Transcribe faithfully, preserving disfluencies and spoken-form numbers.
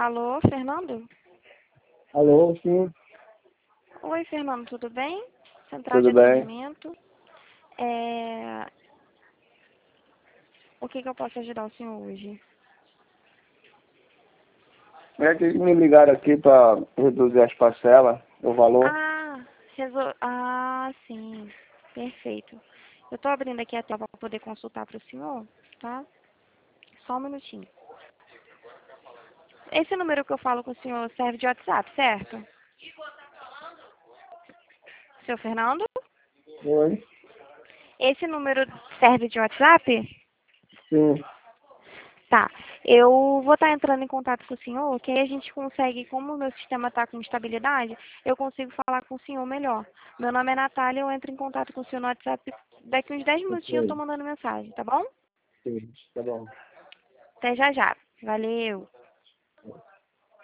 Alô, Fernando? Alô, sim, Oi, Fernando, tudo bem? Central de tudo bem? atendimento. É... O que que eu posso ajudar o senhor hoje? É que me ligaram aqui para reduzir as parcelas, o valor. Ah, resol... ah, sim. Perfeito. Eu tô abrindo aqui a tela para poder consultar para o senhor, tá? Só um minutinho. Esse número que eu falo com o senhor serve de WhatsApp, certo? Seu Fernando? Oi? Esse número serve de WhatsApp? Sim, Tá. Eu vou estar entrando em contato com o senhor, que aí a gente consegue, como o meu sistema está com estabilidade, eu consigo falar com o senhor melhor. Meu nome é Natália, eu entro em contato com o senhor no WhatsApp. Daqui uns dez minutinhos eu tô ok. mandando mensagem, tá bom? Sim, tá bom. Até já já. Valeu.